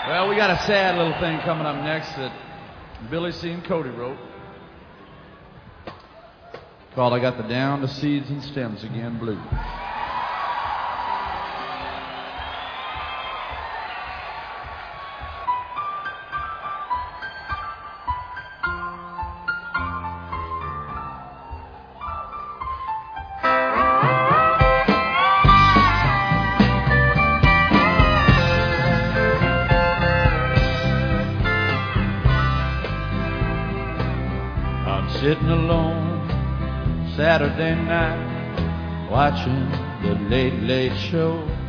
Well, we got a sad little thing coming up next that Billy C. and Cody wrote. Called I Got the Down to Seeds and Stems Again Blues. Sitting alone Saturday night watching the Late Late Show.